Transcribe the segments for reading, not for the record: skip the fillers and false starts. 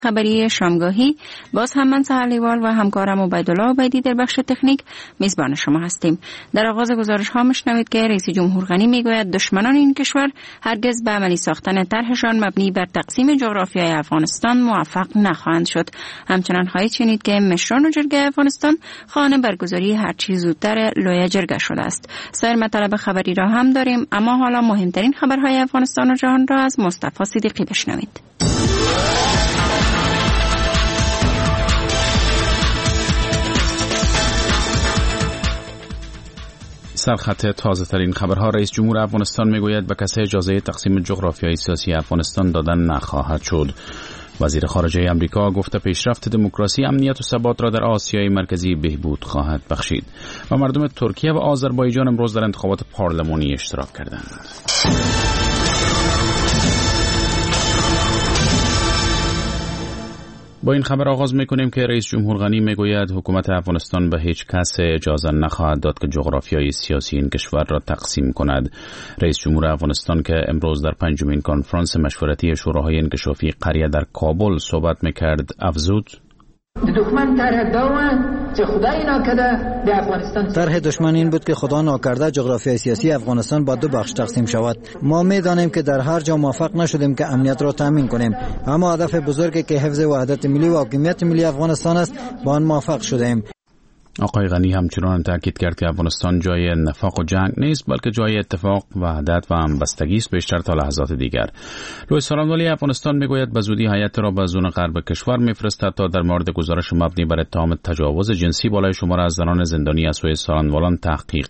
خبری شامگاهی. باز هم من سحر لیوال و همکارم عبیدالله عبیدی در بخش تکنیک میزبان شما هستیم. در آغاز گزارش ها میشنوید که رئیس جمهور غنی میگوید دشمنان این کشور هرگز به عملی ساختن طرحشان مبنی بر تقسیم جغرافیای افغانستان موفق نخواهند شد. همچنان خواهید شنید که مشران و جرگه افغانستان خواهان برگزاری هرچی زودتر لوی جرگه شده است. سایر مطالب خبری را هم داریم، اما حالا مهمترین خبرهای افغانستان و جهان را از مصطفی صدیقی بشنوید. سرخط تازه ترین خبرها. رئیس جمهور افغانستان میگوید به کسی اجازه تقسیم جغرافیای سیاسی افغانستان دادن نخواهد شد. وزیر خارجه آمریکا گفته پیشرفت دموکراسی، امنیت و ثبات را در آسیای مرکزی بهبود خواهد بخشید. و مردم ترکیه و آذربایجان امروز در انتخابات پارلمانی اشتراک کردند. با این خبر آغاز میکنیم که رئیس جمهور غنی میگوید حکومت افغانستان به هیچ کس اجازه نخواهد داد که جغرافیای سیاسی این کشور را تقسیم کند. رئیس جمهور افغانستان که امروز در 5مین کنفرانس مشورتی شوراهای انکشافی قریه در کابل صحبت میکرد افزود: طرح دشمن این بود که خدا ناکرده جغرافیای سیاسی افغانستان با دو بخش تقسیم شود. ما می‌دانیم که در هر جا موفق نشدیم که امنیت را تامین کنیم، اما هدف بزرگی که حفظ وحدت ملی و حاکمیت ملی افغانستان است با آن موفق شدیم. آقای غنی همچنان تاکید کرد که افغانستان جای نفاق و جنگ نیست، بلکه جای اتفاق، وحدت و همبستگی است، بیشتر تا لحظات دیگر. لوی سارنوالی افغانستان میگوید به زودی هیئت را به زون غرب کشور میفرستد تا در مورد گزارش مبنی بر اتهام تجاوز جنسی بالای شمار از زنان زندانی از سوی سارنوالان تحقیق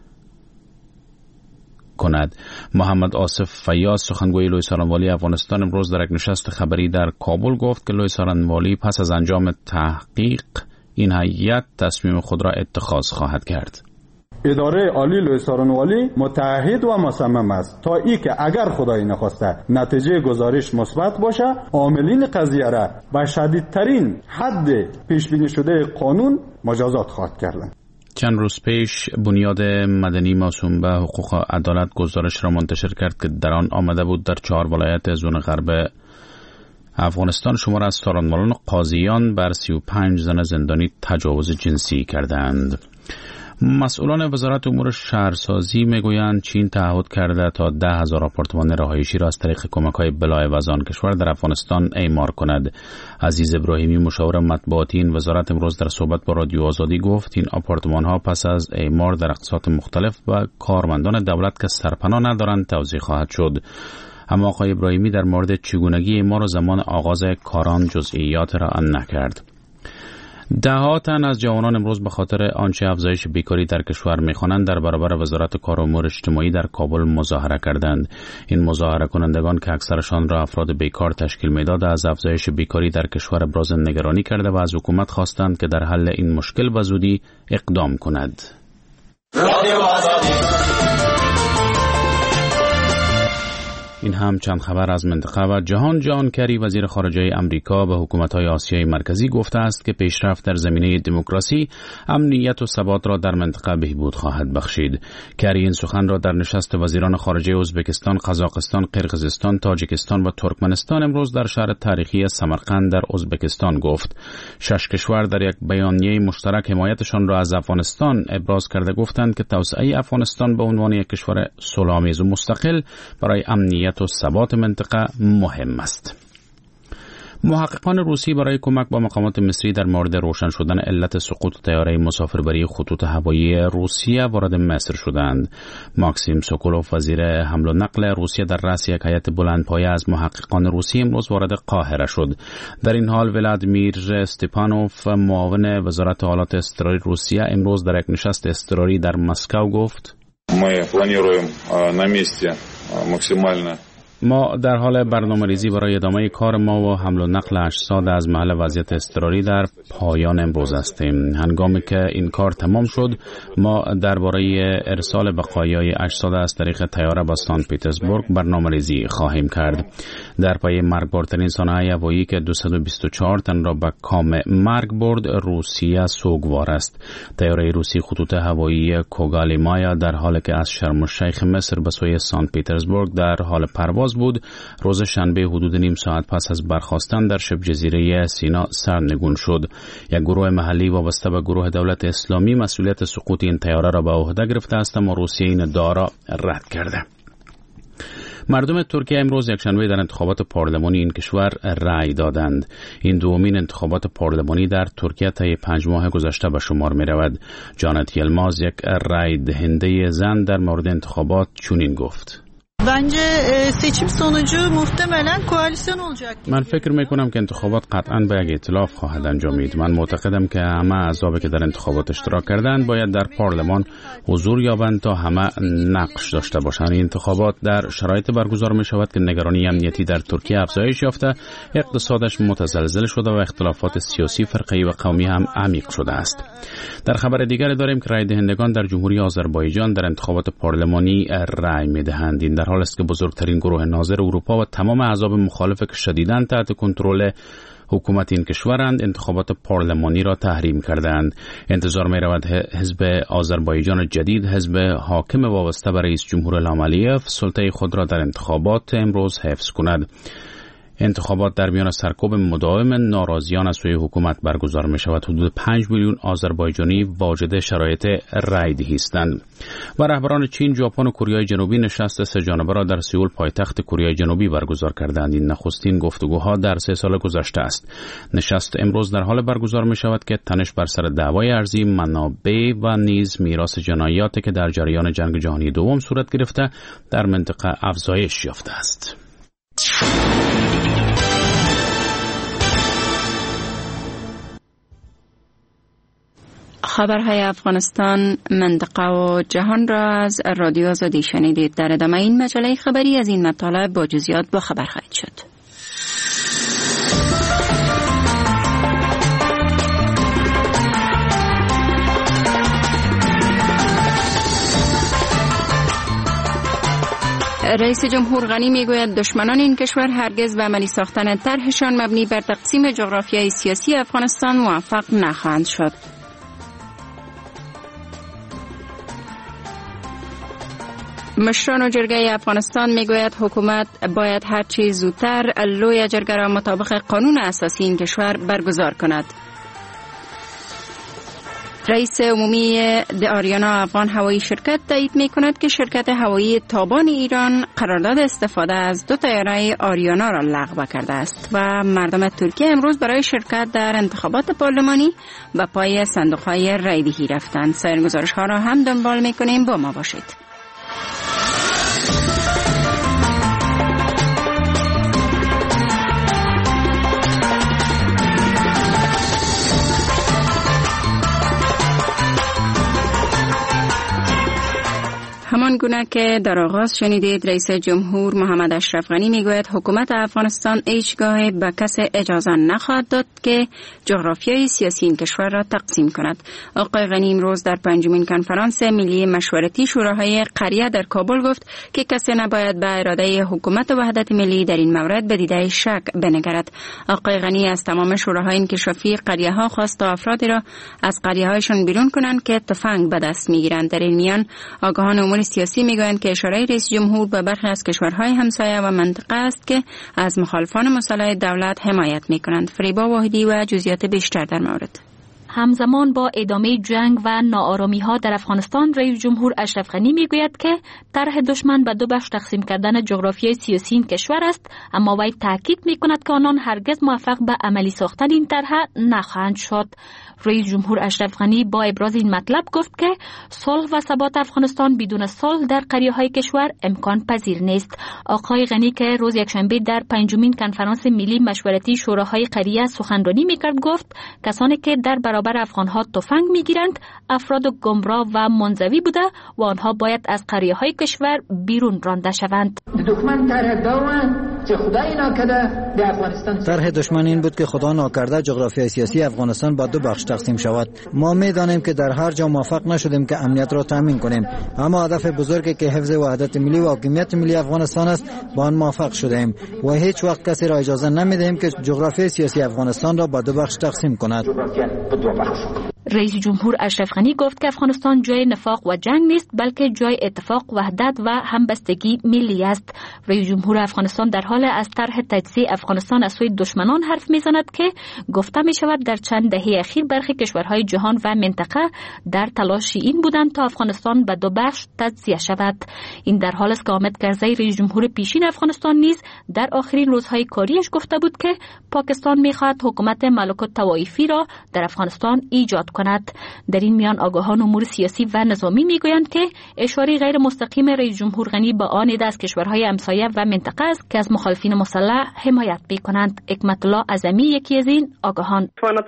کند. محمد آصف فیاض سخنگوی لوی سارنوالی افغانستان امروز در یک نشست خبری در کابل گفت که لوی سارنوالی پس از انجام تحقیق این هیئت تصمیم خود را اتخاذ خواهد کرد. اداره عالی لوی سارنوالی متعهد و مصمم است تا ای که اگر خدای نخواسته نتیجه گزارش مثبت باشه، عاملین قضیه را به شدیدترین حد پیش بینی شده قانون مجازات خواهد کرد. چند روز پیش بنیاد مدنی موسوم به حقوق عدالت گزارش را منتشر کرد که در آن آمده بود در 4 ولایت زون غرب افغانستان شمار از سارنوالان قاضیان بر 35 زن زندانی تجاوز جنسی کردند. مسئولان وزارت امور شهرسازی میگویند چین تعهد کرده تا 10,000 آپارتمان رهایشی را از طریق کمک‌های بلاعوض آن کشور در افغانستان اعمار کند. عزیز ابراهیمی مشاور مطبوعاتی این وزارت امروز در صحبت با رادیو آزادی گفت این آپارتمان‌ها پس از اعمار در اقساط مختلف و کارمندان دولت که سرپناه ندارند توزیع خواهد شد. اما آقای ابراهیمی در مورد چگونگی اعمار و زمان آغاز کاران جزئیات را نکرد. ده‌ها تن از جوانان امروز به خاطر آنچه افزایش بیکاری در کشور می‌خوانند در برابر وزارت کار و امور اجتماعی در کابل مظاهره کردند. این مظاهره کنندگان که اکثرشان را افراد بیکار تشکیل می‌داد از افزایش بیکاری در کشور ابراز نگرانی کرده و از حکومت خواستند که در حل این مشکل به زودی اقدام کند. این هم چند خبر از منطقه و جهان. جان کری وزیر خارجه آمریکا به حکومت‌های آسیای مرکزی گفته است که پیشرفت در زمینه دموکراسی، امنیت و ثبات را در منطقه بهبود خواهد بخشید. کری این سخن را در نشست وزیران خارجه ازبکستان، قزاقستان، قرقیزستان، تاجیکستان و ترکمنستان امروز در شهر تاریخی سمرقند در ازبکستان گفت. 6 کشور در یک بیانیه مشترک حمایتشان را از افغانستان ابراز کرده گفتند که توسعه افغانستان به عنوان یک کشور صلح‌آمیز و مستقل برای امنیت و ثبات منطقه مهم است. محققان روسی برای کمک با مقامات مصری در مورد روشن شدن علت سقوط طیاره مسافربری خطوط هوایی روسیه وارد مصر شدند. ماکسیم سوکولوف وزیر حمل و نقل روسیه در رأس یک هیئت بلندپایه از محققان روسی امروز وارد قاهره شد. در این حال ولادیمیر استپانوف معاون وزارت حالات اضطراری روسیه امروز در یک نشست اضطراری در مسکو گفت: ما در حال برنامه‌ریزی برای ادامه کار ما و حمل و نقل اجساد از محل وضعیت اضطراری در پایان امروز هستیم. هنگامی که این کار تمام شد، ما درباره ارسال بقایای اجساد از طریق طیاره به سن پترزبورگ برنامه‌ریزی خواهیم کرد. در پی مرگبارترین صنایع هوایی که 224 تن را به کام مرگ برد، روسیه سوگوار است. طیاره روسی خطوط هوایی کوگالیمایا در حالی که از شرم الشیخ مصر به سوی سن پترزبورگ در حال پرواز آغاز بود، روز شنبه حدود نیم ساعت پس از برخاستن در شبه جزیره سینا سرنگون شد. یک گروه محلی وابسته به گروه دولت اسلامی مسئولیت سقوط این طیاره را به عهده گرفته است، اما روسیه این ادعا را رد کرده. مردم ترکیه امروز یکشنبه در انتخابات پارلمانی این کشور رأی دادند. این دومین انتخابات پارلمانی در ترکیه طی 5 ماه گذشته به شمار می رود. جانت یلماز، یک رأی دهنده زن، در مورد انتخابات چنین گفت: bence seçim sonucu muhtemelen koalisyon olacak. من فکر میکنم که انتخابات قطعاً به یک ائتلاف خواهد انجامید. من معتقدم که همه اعضابی که در انتخابات اشتراک کردند باید در پارلمان حضور یابند تا همه نقش داشته باشند. این انتخابات در شرایط برگزار می شود که نگرانی امنیتی در ترکیه افزایش یافته، اقتصادش متزلزل شده و اختلافات سیاسی، فرقه‌ای و قومی هم عمیق شده است. در خبر دیگر داریم که رای دهندگان در جمهوری آذربایجان در انتخابات پارلمانی رای می‌دهند. این در حال است که بزرگترین گروه ناظر اروپا و تمام احزاب مخالف که شدیداً تحت کنترل حکومت این کشورند انتخابات پارلمانی را تحریم کردند. انتظار می رود حزب آذربایجان جدید، حزب حاکم وابسته به رئیس جمهور الهام علیف، سلطه خود را در انتخابات امروز حفظ کند. انتخابات در میان سرکوب مداوم ناراضیان از سوی حکومت برگزار می شود. حدود 5 میلیون آذربایجانی واجد شرایط رای دهی هستند. و رهبران چین، ژاپن و کره جنوبی نشست 3 جانبه را در سئول پایتخت کره جنوبی برگزار کردند. این نخستین گفتگوها در 3 سال گذشته است. نشست امروز در حال برگزار می شود که تنش بر سر دعوای ارضی، منابع و نیز میراث جنایاتی که در جریان جنگ جهانی دوم صورت گرفته در منطقه افزایش یافته است. خبرهای افغانستان، منطقه و جهان را از رادیو آزادی شنیدید. در ادامه این مجله خبری از این مطالب با جزئیات با خبر خواهید شد. رئیس جمهور غنی میگوید دشمنان این کشور هرگز به عملی ساختن طرحشان مبنی بر تقسیم جغرافیای سیاسی افغانستان موفق نخواهند شد. مشران و جرگه افغانستان میگوید حکومت باید هر چه زودتر لوی جرگه را مطابق قانون اساسی این کشور برگزار کند. رئیس عمومی آریانا افغان هوایی شرکت تایید می کند که شرکت هوایی تابان ایران قرارداد استفاده از 2 طیاره آریانا را لغو کرده است و مردم ترکیه امروز برای شرکت در انتخابات پارلمانی به پای صندوق‌های رایدهی رفتند. سایر گزارش‌ها را هم دنبال می‌کنیم، با ما باشید. همان گونه که در آغاز شنیدید، رئیس جمهور محمد اشرف غنی میگوید حکومت افغانستان هیچگاه به کسی اجازه نخواهد داد که جغرافیای سیاسی این کشور را تقسیم کند. آقای غنی امروز در 5مین کنفرانس ملی مشورتی شوراهای قریه در کابل گفت که کسی نباید به اراده حکومت وحدت ملی در این مورد به دیده شک بنگرد. آقای غنی از تمام شوراهای انکشافی قریه ها خواست تا افرادی را از قریه هایشان بیرون کنند که تفنگ به دست میگیرند. در این میان آگاهان امور سیاسی میگویند که اشاره رئیس جمهور به برخی از کشورهای همسایه و منطقه است که از مخالفان مسلح دولت حمایت میکنند. فریبا واحدی و جزئیات بیشتر در مورد. همزمان با ادامه جنگ و ناآرامی‌ها در افغانستان، رئیس جمهور اشرف غنی میگوید که طرح دشمن به 2 بخش تقسیم کردن جغرافیای سیاسی این کشور است، اما وی تاکید میکند که آنان هرگز موفق به عملی ساختن این طرح نخواهند شد. رئیس جمهور اشرف غنی با ابراز این مطلب گفت که صلح و ثبات افغانستان بدون صلح در قریه‌های کشور امکان پذیر نیست. آقای غنی که روز یکشنبه در 5مین کنفرانس ملی مشورتی شوراهای قریه سخنرانی میکرد گفت کسانی که در برابر افغانها تفنگ میگیرند افراد گمراه و منزوی بوده و آنها باید از قریه‌های کشور بیرون رانده شوند. طرح دشمن این بود که خدا ناکرده جغرافیای سیاسی افغانستان با 2 بخش تقسیم شود. ما می‌دانیم که در هر جا موفق نشدیم که امنیت را تامین کنیم، اما هدف بزرگی که حفظ وحدت ملی و حاکمیت ملی افغانستان است با آن موفق شدیم و هیچ وقت کسی را اجازه نمی‌دهیم که جغرافیای سیاسی افغانستان را با 2 بخش تقسیم کند. رئیس جمهور اشرف غنی گفت که افغانستان جای نفاق و جنگ نیست بلکه جای اتفاق، وحدت و همبستگی ملی است. رئیس جمهور افغانستان در حال از طرح تجزیه افغانستان از سوی دشمنان حرف میزند که گفته می شود در چند دهه اخیر برخی کشورهای جهان و منطقه در تلاش این بودند تا افغانستان به دو بخش تجزیه شود. این در حال است که حامد کرزی رئیس جمهور پیشین افغانستان نیز در آخرین روزهای کاریش گفته بود که پاکستان می‌خواهد حکومت ملکوت طوایفی را در افغانستان ایجاد کند. در این میان آگاهان امور سیاسی و نظامی میگویند که اشاره غیر مستقیم رئیس جمهور غنی به آن عده از کشورهای همسایه و منطقه است که از مخالفین مسلح حمایت می‌کنند. حکمت الله اعظمی یکی از این آگاهان: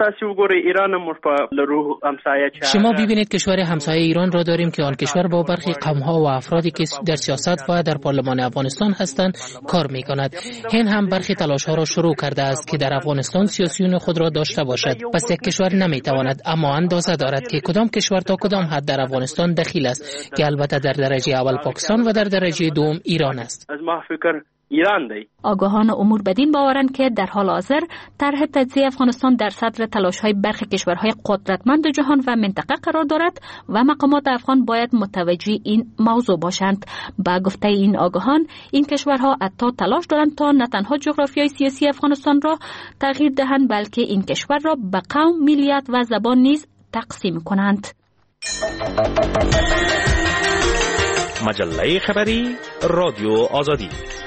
شما ببینید کشور همسایه ایران را داریم که آن کشور با برخی قوم‌ها و افرادی که در سیاست و در پارلمان افغانستان هستند کار می‌کند. هند هم برخی تلاش‌ها را شروع کرده است که در افغانستان سیاسیون خود را داشته باشد. پس یک کشور نمی‌تواند اما اندازه دارد که کدام کشور تا کدام حد در افغانستان دخیل است، که البته در درجه اول پاکستان و در درجه دوم ایران است. آگاهان امور بدین باورند که در حال حاضر طرح تجزیه افغانستان در صدر تلاش‌های برخی کشورهای قدرتمند جهان و منطقه قرار دارد و مقامات افغان باید متوجه این موضوع باشند. با گفته این آگاهان، این کشورها حتی تلاش دارند تا نه تنها جغرافیای سیاسی افغانستان را تغییر دهند بلکه این کشور را به قوم، ملیت و زبان نیز تقسیم کنند. مجله خبری رادیو آزادی.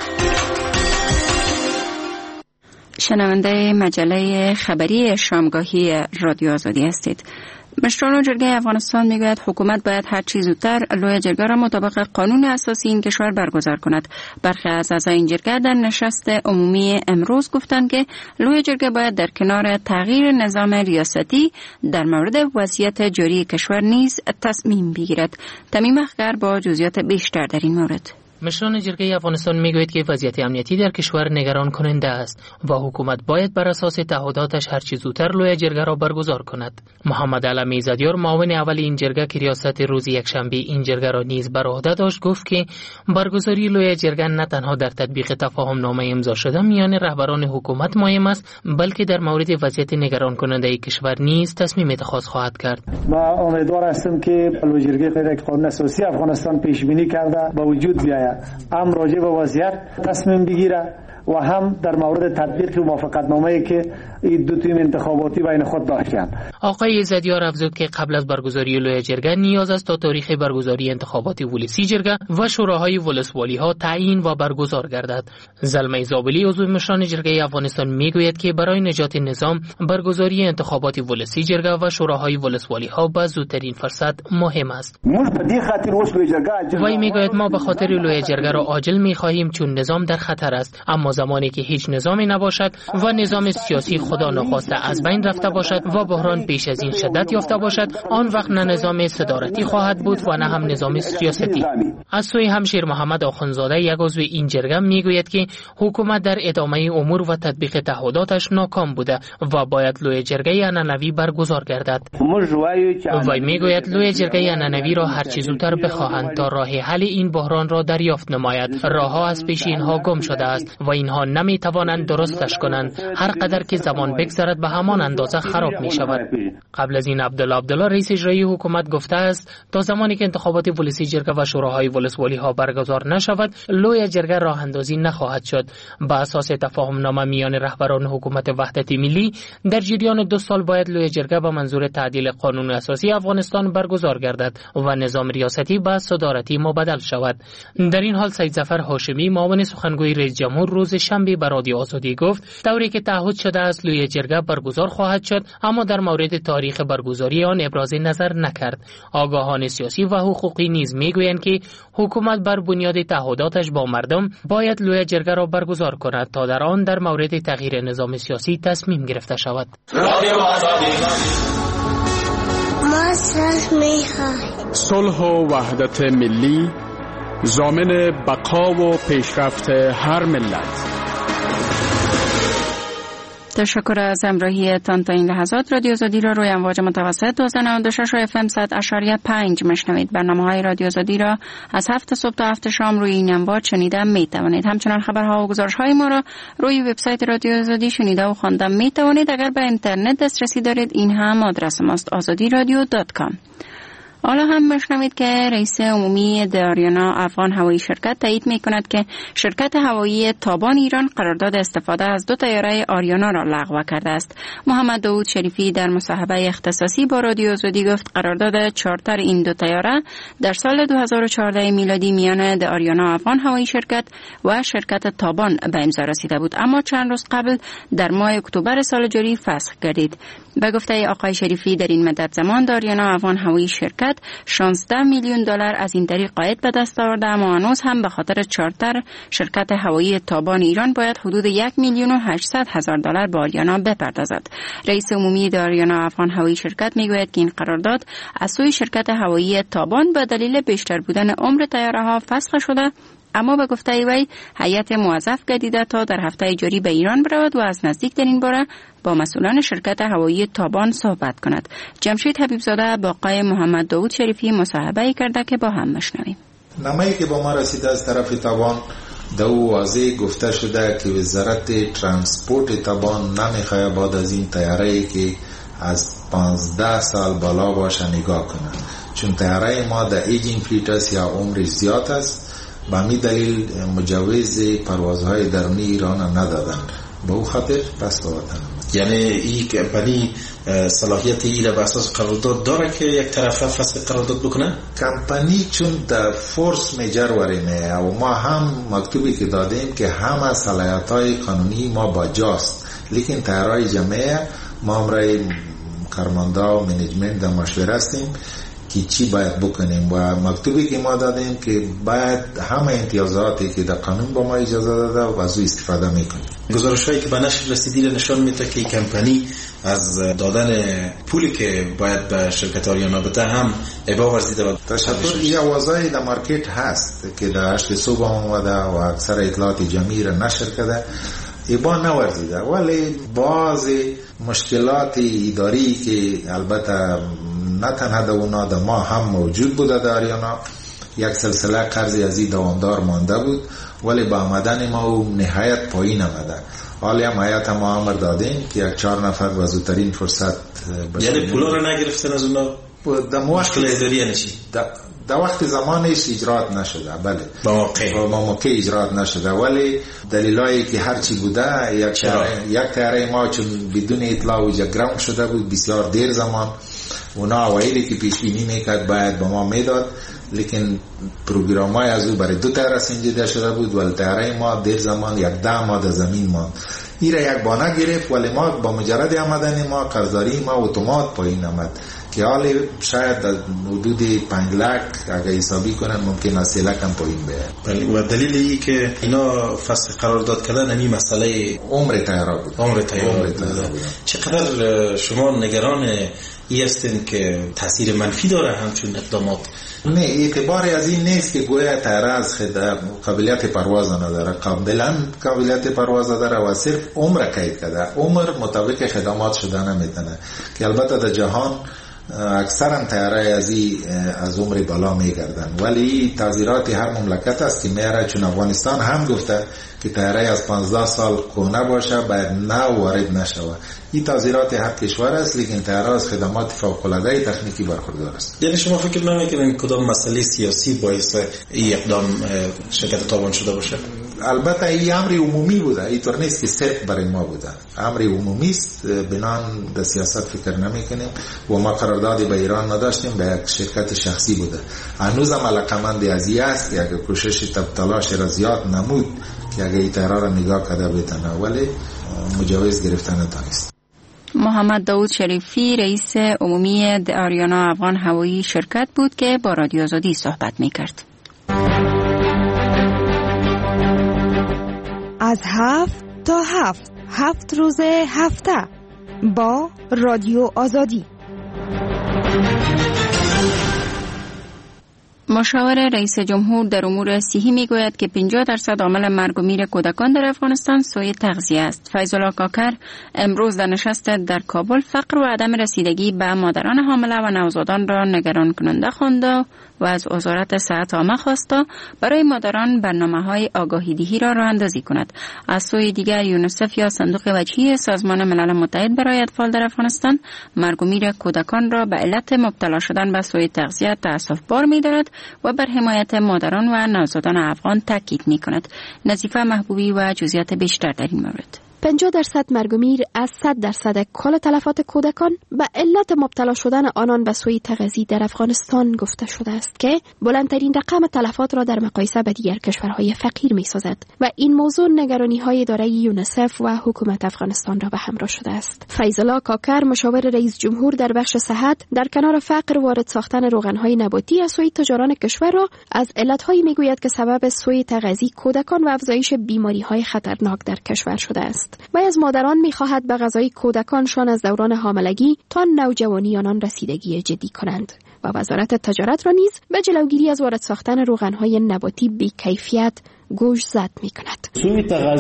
شنونده مجله خبری شامگاهی رادیو آزادی هستید. مشران جرگه افغانستان میگوید حکومت باید هر چیز زودتر لوی جرگه را مطابق قانون اساسی این کشور برگزار کند. برخی از اعضای این جرگه در نشست عمومی امروز گفتند که لوی جرگه باید در کنار تغییر نظام ریاستی در مورد وضعیت جاری کشور نیز تصمیم بگیرد. تمیم اخگر با جزئیات بیشتر در این مورد. مشران جرگه افغانستان میگوید که وضعیت امنیتی در کشور نگران کننده است و حکومت باید بر اساس تعهداتش هر چه زودتر لوی جرگه را برگزار کند. محمد علمی زادیار معاون اول این جرگه که ریاست روز یکشنبه این جرگه را نیز بر عهده داشت گفت که برگزاری لوی جرگه نه تنها در تطبیق تفاهم نامه امضا شده میان رهبران حکومت مهم است بلکه در مورد وضعیت نگران کننده کشور نیز تصمیم اتخاذ خواهد کرد. و امیدوار هستم که لوی جرگه غیر قانون اساسی افغانستان پیش بینی کرده با وجود بیاید، هم راجع به وضعیت تصمیم بگیره و هم در مورد تطبیق موافقتنامه‌ای که این دو تیم انتخاباتی بین خود داشتند. آقای زادیار افزود که قبل از برگزاری لوی جرگه نیاز است تا تاریخ برگزاری انتخابات ولسی جرگه و شوراهای ولسوالی‌ها تعیین و برگزار گردد. زلمه زابلی عضو مشران جرگه افغانستان میگوید که برای نجات نظام برگزاری انتخابات ولسی جرگه و شوراهای ولسوالی‌ها به زودترین فرصت مهم است. وی میگوید ما به خاطر لوی جرگه را عاجل می‌خواهیم چون نظام در خطر است، اما زمانی که هیچ نظامی نباشد و نظام سیاسی خدا نخواسته از بین رفته باشد و بحران بیش از این شدت یافته باشد، آن وقت نه نظام صدارتی خواهد بود و نه هم نظام سیاستی. از سوی همشیر محمد آخوندزاده یک عضو این جرگه میگوید که حکومت در ادامه امور و تطبیق تعهداتش ناکام بوده و باید لوی جرگه عنعنوی برگزار گردد. وی میگوید لوی جرگه عنعنوی را هر چه زودتر بخواهند تا راه حل این بحران را دریافت نماید. راهها از پیش اینها گم شده است و اینها نمی توانند درستش کنند. هر قدر که زمان بگذرد به همان اندازه خراب می شود. قبل از این عبدالله رئیس اجرایی حکومت گفته است تا زمانی که انتخابات ولسی جرگه و شوراهای ولسوالی ها برگزار نشود لوی جرگه راه اندازی نخواهد شد. با اساس تفاهم نامه میان رهبران حکومت وحدت ملی در جریان 2 سال باید لوی جرگه به منظور تعدیل قانون اساسی افغانستان برگزار گردد و نظام ریاستی به صدارتی مبدل شود. در این حال سید ظفر هاشمی معاون سخنگوی رئیس جمهور روز شنبه به رادیو آزادی گفت طوری که تعهد شده است لوی جرگه برگزار خواهد شد، اما در مورد تاریخ برگزاری آن ابراز نظر نکرد. آگاهان سیاسی و حقوقی نیز میگویند که حکومت بر بنیاد تعهداتش با مردم باید لوی جرگه را برگزار کند تا در آن در مورد تغییر نظام سیاسی تصمیم گرفته شود. رادیو آزادی. صلح و وحدت ملی ضامن بقا و پیشرفت هر ملت. تشکر از همراهیتان تا این لحظات. رادیو آزادی را روی امواج متوسط 96 و FM 100.5 میشنوید. برنامه‌های رادیو آزادی را از 7 صبح تا 7 شام روی این امواج شنیده میتوانید. همچنان خبرها و گزارش‌های ما را روی وبسایت رادیو آزادی شنیده و خوانده میتوانید. اگر به اینترنت دسترسی دارید این هم آدرس ماست azadiradio.com. حالا هم بشنوید که رئیس عمومی آریانا افغان هوایی شرکت تایید می‌کند که شرکت هوایی تابان ایران قرارداد استفاده از 2 طیاره آریانا را لغو کرده است. محمد داوود شریفی در مصاحبه اختصاصی با رادیو آزادی گفت قرارداد چارتر این 2 طیاره در سال 2014 میلادی میان آریانا افغان هوایی شرکت و شرکت تابان به امضا رسیده بود، اما چند روز قبل در ماه اکتبر سال جاری فسخ گردید. به گفته آقای شریفی در این مدت زمان آریانا افغان هوایی شرکت 16 میلیون دلار از این طریق عاید به دست آورده، اما هنوز هم به خاطر چارتر شرکت هوایی تابان ایران باید حدود 1,800,000 دلار به آریانا بپردازد. رئیس عمومی آریانا افغان هوایی شرکت میگوید که این قرارداد از سوی شرکت هوایی تابان به دلیل بیشتر بودن عمر طیاره‌ها فسخ شده، اما به گفته وی هیئت موظف گردیده تا در هفته جاری به ایران برود و از نزدیک در این باره با مسئولان شرکت هوایی تابان صحبت کند. جمشید حبیبزاده با آقای محمد داوود شریفی مصاحبه کرده که با هم بشنویم. نامه‌ای که با ما رسیده از طرف تابان در او واضح گفته شده که وزارت ترانسپورت تابان نمیخواهد بعد از این طیاره‌ای که از 15 سال بالا باشه نگاه کنه، چون طیاره ما در ایجینگ فلیت است یا عمرش زیاد است. به همین دلیل مجوز پروازهای درونی ایران ندادن، به او خاطر پس به وطن. یعنی این کمپانی صلاحیت ای را به اساس قرارداد داره که یک طرفه فسخ قرارداد بکنه؟ کمپانی چون در فورس میجر ورینه و ما هم مکتوبی که دادیم که همه صلاحیت‌های قانونی ما با جاست، لیکن طیارهای جمعه ما امرای کارمندا و منیجمنت در مشوره هستیم که چی باید بکنیم و مکتوبی که ما دادیم که باید همه امتیازاتی که در قانون با ما اجازه داده و از او استفاده میکنیم. گزارش‌هایی که به نشر رسیدی نشان میده که کمپانی از دادن پولی که باید به شرکت آریانا بده هم ابا ورزیده و تشکر. این آوازهای در مارکت هست که در 8 صبح آمده و اکثر اطلاعات جمعی را نشر کرده، ابا نورزیده، ولی بعض مشکلات اداری که البته نه تنها در اونا در ما هم موجود بوده در آریانا، یک سلسله قرض ازی دوامدار مانده بود ولی با آمدن ما او نهایت پایین آمده. حالی هم حیات ما امر دادیم که 4 نفر و زودترین فرصت یعنی پولا رو نگرفتن از اونا در مشکل اداری نشی در وقت زمانش اجرات نشده، بله با موقع اجرات نشده، ولی دلیلایی که هرچی بوده یک طیاره ما چون بدون اطلاع و جگرام شده بود بسیار دیر زمان، اونا اوایلی که پیش بینی میکرد باید با ما میداد، لیکن پروگرامای از او برای 2 طیاره سنجیده شده بود ولی طیاره ما دیر زمان 10 ماه در زمین ماند. این را یک بانه گرفت ولی ما با مجرد آمدن ما قرضداری ما اتومات پایین آمد که حالی شاید در حدود 5 لک اگر حسابی کنن ممکن است 3 لک هم پایین بیاد. و دلیل ای که اینا فسخ قرارداد کردن همین مسئله عمر طیاره بود. عمر طیاره بود. چقدر شما نگران ای هستین که تاثیر منفی داره همچون اقدامات؟ نه، اعتباری از این نیست که گویا طیاره از قابلیت پرواز نداره، کاملا قابلیت پرواز داره و صرف عمر قید کرده، عمر مطابق خدمات شده نمیتونه که البته در جهان اکثرا طیاره از عمر بالا میگردن، ولی تعزیرات هر مملکت است که میاره، چون افغانستان هم گفته که طیاره از 15 سال کهنه باشه باید نه وارد نشود. این تعزیرات هر کشور است، لیکن طیاره از خدمات فوق‌العاده تکنیکی برخوردار است. یعنی شما فکر نمی‌کنید کدام مسئله سیاسی باعث این اقدام شرکت تابان شده باشه؟ البته این امر عمومی بوده، اینطور نیست که صرف برای ما بوده، امر عمومی است، بنان در سیاست فکر نمی‌کنیم و ما قراردادی به ایران نداشتیم، به یک شرکت شخصی بوده. هنوز هم علاقمند از این است که اگر کوشش تلاش را زیاد نمود که اگر این طیاره را نگاه کرده بتونه، ولی مجوز گرفتن نتونست. محمد داوود شریفی رئیس عمومی آریانا افغان هوایی شرکت بود که با رادیو آزادی صحبت می‌کرد. از 7 تا 7 روز هفته با رادیو آزادی. مشاور رئیس جمهور در امور صحی میگوید که 50% عامل مرگ و میر کودکان در افغانستان سوء تغذیه است. فیض‌الله کاکر امروز در نشست در کابل فقر و عدم رسیدگی به مادران حامله و نوزادان را نگران کننده خوانده و از وزارت صحت عامه خواسته برای مادران برنامه‌های آگاهی‌دهی را راه اندازی کند. از سوی دیگر یونیسف یا صندوق وجهی سازمان ملل متحد برای اطفال در افغانستان مرگ و میر کودکان را به علت مبتلا شدن به سوء تغذیه تأسف‌بار می‌دارد و بر حمایت مادران و نوزادان افغان تاکید می‌کند. نظیفه محبوبی و جزئیات بیشتر در این مورد. 50% مرگ و میر از 100% کل تلفات کودکان به علت مبتلا شدن آنان به سوء تغذیه در افغانستان گفته شده است که بلندترین رقم تلفات را در مقایسه با دیگر کشورهای فقیر می‌سازد و این موضوع نگرانی‌های اداره یونیسف و حکومت افغانستان را به همراه شده است. فیض‌الله کاکر مشاور رئیس جمهور در بخش صحت در کنار فقر وارد ساختن روغن‌های نباتی از سوی تجاران کشور را از علت‌هایی می‌گوید که سبب سوء تغذیه کودکان و افزایش بیماری‌های خطرناک در کشور شده است. و از مادران می‌خواهد به غذای کودکانشان از دوران حاملگی تا نوجوانی آنان رسیدگی جدی کنند و وزارت تجارت را نیز به جلوگیری از وارد ساختن روغن‌های نباتی بی کیفیت گوش زد می کند. سوء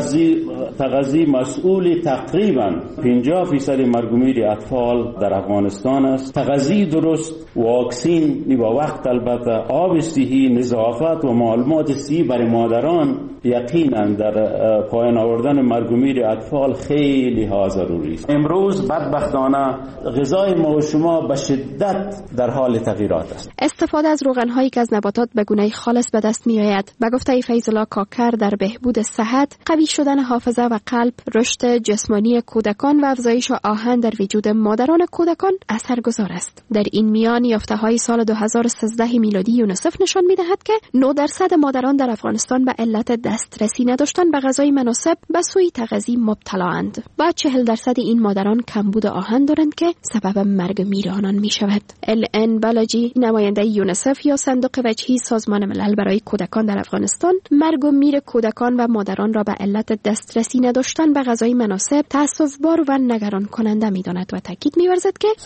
تغذیه مسئول تقریبا 50% مرگ و میر اطفال در افغانستان است. تغذیه درست، واکسین با وقت، البته آب صحی، نظافت و معلومات صحی برای مادران یقینا در پایان آوردن مرگ و میر اطفال خیلی ضروری است. امروز بدبختانه غذای ما و شما به شدت در حال تغییرات است. استفاده از روغن‌هایی که از نباتات به گونه خالص به دست می‌آید به گفته فیض‌الله کاکر در بهبود صحت، قوی شدن حافظه و قلب، رشد جسمانی کودکان و افزایش آهن در وجود مادران کودکان اثرگذار است. در این میان یافته‌های سال 2013 میلادی یونیسف نشان می‌دهد که 9% مادران در افغانستان به علت دسترسی نداشتن به غذای مناسب به سوء تغذیه مبتلااند. با 40% این مادران کمبود آهن دارند که سبب مرگ میر آنان می‌شود. LN بالاجی، نماینده یونیسف یا صندوق وجهی سازمان ملل برای کودکان در افغانستان، مرگ و میر کودکان و مادران را به علت دسترسی نداشتن به غذای مناسب تأسف‌بار و نگران کننده می‌داند و تاکید می‌ورزد که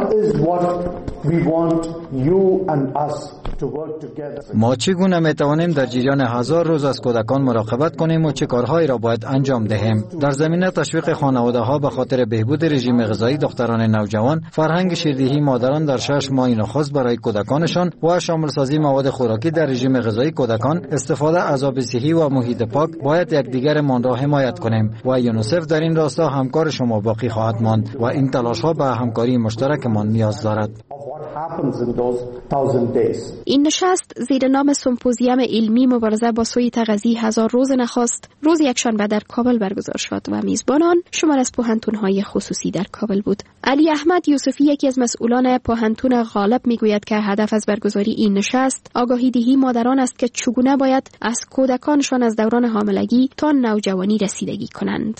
ما چگونه می‌توانیم در جریان 1000 روز از کودکان مراقبت کنیم و چه کارهایی را باید انجام دهیم؟ در زمینه تشویق خانواده‌ها به خاطر بهبود رژیم غذایی دختران نوجوان، فرهنگ شیردهی مادران در 6 ماه نخست برای کودکانشان و شامل سازی مواد خوراکی در رژیم غذایی کودکان، استفاده از آب صحی و محیط پاک باید یکدیگرمان را حمایت کنیم و یونیسف در این راستا همکار شما باقی خواهد ماند و این تلاش‌ها به همکاری مشترکمان نیاز دارد. این نشست زیر نام سمپوزیوم علمی مبارزه با سوء تغذیه 1000 روز نخست روز یکشنبه در کابل برگزار شد و میزبان آن شمار از پوهنتون‌های خصوصی در کابل بود. علی احمد یوسفی، یکی از مسئولان پوهنتون غالب، میگوید که هدف از برگزاری این نشست آگاهی دهی مادران است که چگونه باید از کودکانشان از دوران حاملگی تا نوجوانی رسیدگی کنند.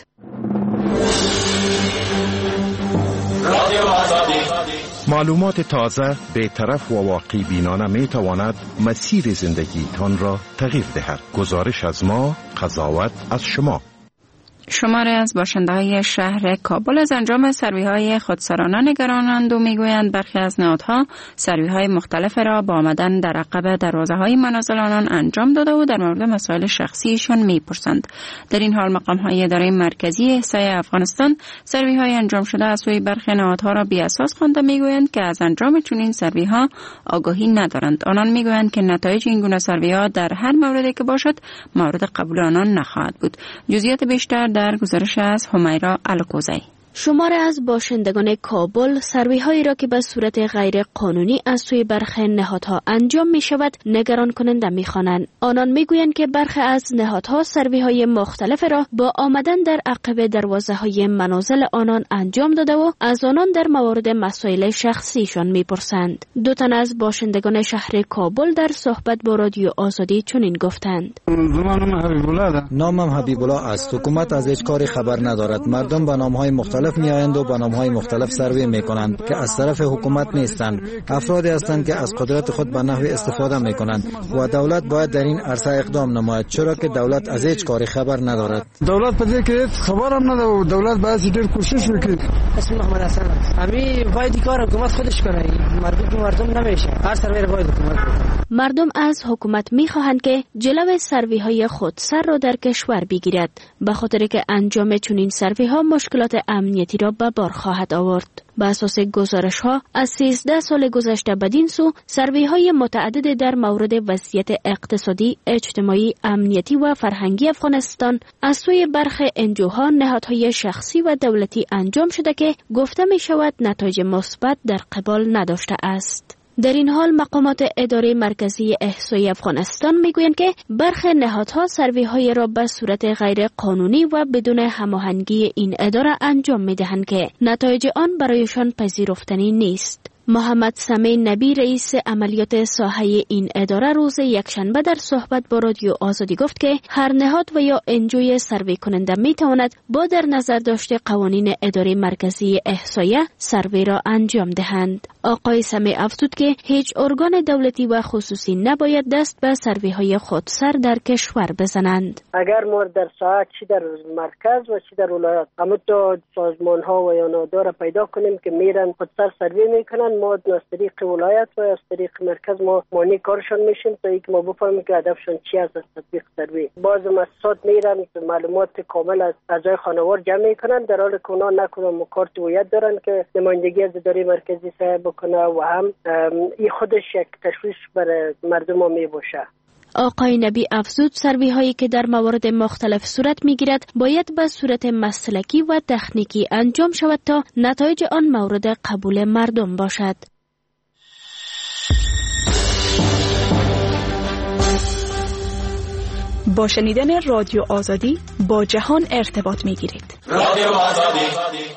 معلومات تازه، بی‌طرف و واقع بینانه می تواند مسیر زندگیتان را تغییر دهد. گزارش از ما، قضاوت از شما. شماری از باشنده‌های شهر کابل از انجام سروی‌های خودسرانه نگرانند و میگویند برخی از نهادها سروی‌های مختلف را با آمدن در عقب دروازه‌های منازل آنان انجام داده و در مورد مسائل شخصیشان میپرسند. در این حال مقام‌های اداره مرکزی احصای افغانستان سروی‌های انجام شده از سوی برخی نهادها را بی‌اساس خوانده میگویند که از انجام چنین سروی‌ها آگاهی ندارند. آنان میگویند که نتایج این گونه سروی‌ها در هر موردی که باشد مورد قبول آنان نخواهد بود. جزئیات بیشتر در گزارش از همیرا الکوزی. شماری از باشندگان کابل سروی‌هایی را که به صورت غیر قانونی از سوی برخی نهادها انجام می شود نگران کننده می خوانند. آنان می گویند که برخی از نهادها سروی‌های مختلف را با آمدن در عقب دروازه‌های منازل آنان انجام داده و از آنان در موارد مسائل شخصیشان می پرسند. دو تن از باشندگان شهر کابل در صحبت با رادیو آزادی چنین گفتند: نامم حبیب الله است. حکومت از هیچ کاری خبر ندارد. مردم به نام‌های مختلف مختلف میآیند و با نام‌های مختلف سروی میکنند که از طرف حکومت نیستند. افرادی هستند که از قدرت خود به نحوی استفاده میکنند و دولت باید در این عرصه اقدام نماید، چرا که دولت از هیچ کاری خبر ندارد. دولت په دې کې خبر هم نه ده و دولت باید ډېر کوشش وکړي. اسم محمد حسن همین باید کار حکومت خودش کنه، مردم نمیشه. هر سروی باید حکومت کنه. مردم از حکومت میخواهند که جلو سروی های خودسر را در کشور بگیرد، به خاطر که انجام چنین سروی ها مشکلات امنیتی را به بار خواهد آورد. به اساس گزارش ها از 13 سال گذشته بدین سو سروی های متعدد در مورد وضعیت اقتصادی، اجتماعی، امنیتی و فرهنگی افغانستان از سوی برخی انجوها، نهادهای شخصی و دولتی انجام شده که گفته می شود نتایج مثبت در قبال نداشته است. در این حال مقامات اداره مرکزی احصایی افغانستان میگویند که برخی نهادها سروی‌های را به صورت غیر قانونی و بدون هماهنگی این اداره انجام میدهند که نتایج آن برایشان پذیرفتنی نیست. محمد سمیع نبی رئیس عملیات ساحه این اداره روز یکشنبه در صحبت با رادیو آزادی گفت که هر نهاد و یا انجوی سروی کننده می تواند با در نظر داشته قوانین اداره مرکزی احصایه سروی را انجام دهند. آقای سمیع افزود که هیچ ارگان دولتی و خصوصی نباید دست به سروی های خودسر در کشور بزنند. اگر ما در ساحه چی در مرکز و چی در ولایات همون سازمان ها و یا نهادها پیدا کنیم که میرن خودسر سروی میکنن، ما از طریق ولایت و از طریق مرکز ما مانی کارشان میشیم تا اینکه ما بفهمیم که هدفشون چی است از تطبیق سروی. بعض مؤسسات میرن معلومات کامل از اعضای خانوار جمع میکنن، در حالی که اونا نکنه کارت هویت دارن که نمایندگی از اداره مرکزی سایه بکنه و هم این خودش یک تشویش برای مردم ها میباشه. آقای نبی افزود سروی هایی که در موارد مختلف صورت میگیرد باید به صورت مسلکی و تکنیکی انجام شود تا نتایج آن مورد قبول مردم باشد. با شنیدن رادیو آزادی با جهان ارتباط میگیرید. رادیو آزادی.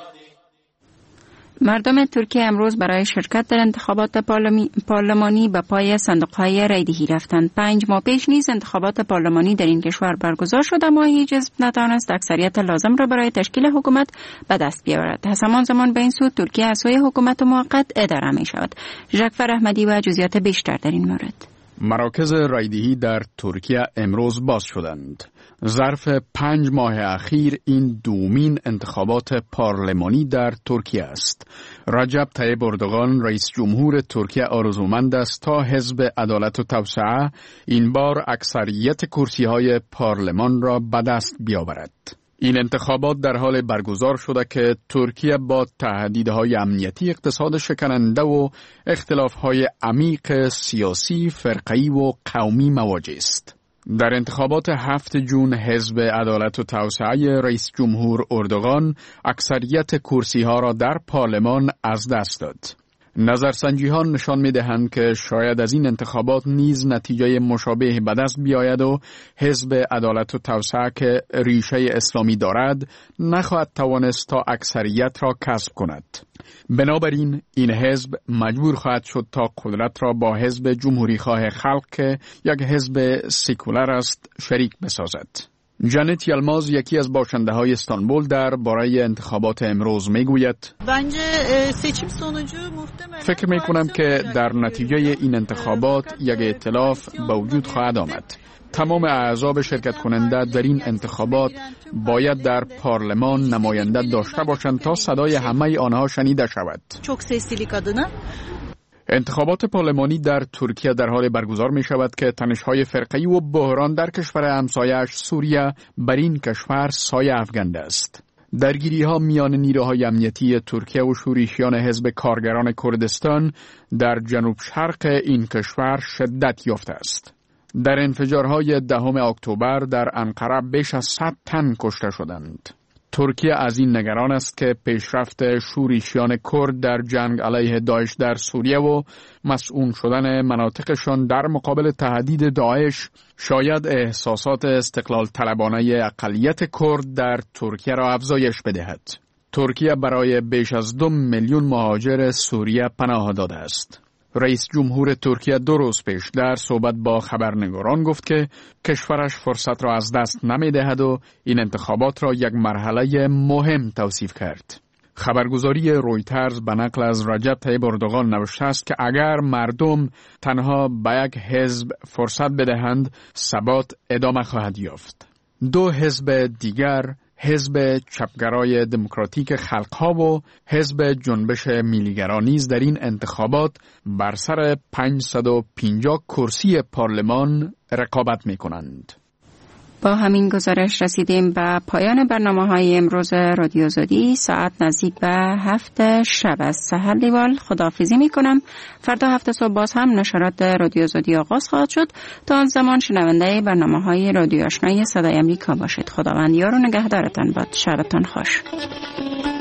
مردم ترکیه امروز برای شرکت در انتخابات پارلمانی به پای صندوق‌های رایدهی رفتند. 5 ماه پیش نیز انتخابات پارلمانی در این کشور برگزار شد، اما هیچ حزب نتوانست اکثریت لازم را برای تشکیل حکومت به دست بیاورد. از همان زمان به این سو ترکیه از سوی حکومت موقت اداره می شود. ژکفر احمدی و جزئیات بیشتر در این مورد. مراکز رایدهی در ترکیه امروز باز شدند. ظرف 5 ماه اخیر این دومین انتخابات پارلمانی در ترکیه است. رجب طیب اردوغان رئیس جمهور ترکیه آرزومند است تا حزب عدالت و توسعه این بار اکثریت کرسی‌های پارلمان را به دست بیاورد. این انتخابات در حال برگزار شده که ترکیه با تهدیدهای امنیتی، اقتصاد شکننده و اختلافهای عمیق سیاسی، فرقه‌ای و قومی مواجه است. در انتخابات 7 جون حزب عدالت و توسعه رئیس جمهور اردوغان اکثریت کرسی‌ها را در پارلمان از دست داد. نظرسنجی‌ها نشان می‌دهند که شاید از این انتخابات نیز نتیجه مشابه به دست بیاید و حزب عدالت و توسعه که ریشه اسلامی دارد نخواهد توانست تا اکثریت را کسب کند. بنابراین این حزب مجبور خواهد شد تا قدرت را با حزب جمهوری خواه خلق که یک حزب سکولر است شریک بسازد. جانت یلماز یکی از باشنده های استانبول در باره انتخابات امروز میگوید فکر میکنم که در نتیجه این انتخابات یک ائتلاف به وجود خواهد آمد. تمام اعضا شرکت کننده در این انتخابات باید در پارلمان نماینده داشته باشند تا صدای همه آنها شنیده شود. انتخابات پارلمانی در ترکیه در حال برگزار می شود که تنش‌های فرقه‌ای و بحران در کشور همسایه‌اش سوریه بر این کشور سایه افکنده است. درگیری‌ها میان نیروهای امنیتی ترکیه و شورشیان حزب کارگران کردستان در جنوب شرق این کشور شدت یافته است. در انفجارهای 10 اکتبر در انقره بیش از 100 تن کشته شدند. ترکیه از این نگران است که پیشرفت شورشیان کرد در جنگ علیه داعش در سوریه و مسئول شدن مناطقشان در مقابل تهدید داعش شاید احساسات استقلال طلبانه اقلیت کرد در ترکیه را افزایش بدهد. ترکیه برای بیش از 2 میلیون مهاجر سوریه پناه داده است. رئیس جمهور ترکیه 2 روز پیش در صحبت با خبرنگاران گفت که کشورش فرصت را از دست نمی دهد و این انتخابات را یک مرحله مهم توصیف کرد. خبرگزاری رویترز به نقل از رجب طیب اردوغان نوشته است که اگر مردم تنها به یک حزب فرصت بدهند، ثبات ادامه خواهد یافت. دو حزب دیگر، حزب چپگرای دموکراتیک خلقها و حزب جنبش میلیگرا نیز در این انتخابات بر سر 550 کرسی پارلمان رقابت می کنند. با همین گزارش رسیدیم به پایان برنامه‌های امروز رادیو آزادی. ساعت نزدیک به 7 شب از سحر لیوال خداحافظی می‌کنم. فردا 7 صبح باز هم نشرات رادیو آزادی آغاز خواهد شد. تا آن زمان شنونده برنامه‌های رادیو آشنای صدای آمریکا باشید. خداوند یار و نگهدارتان باد. شبتان خوش.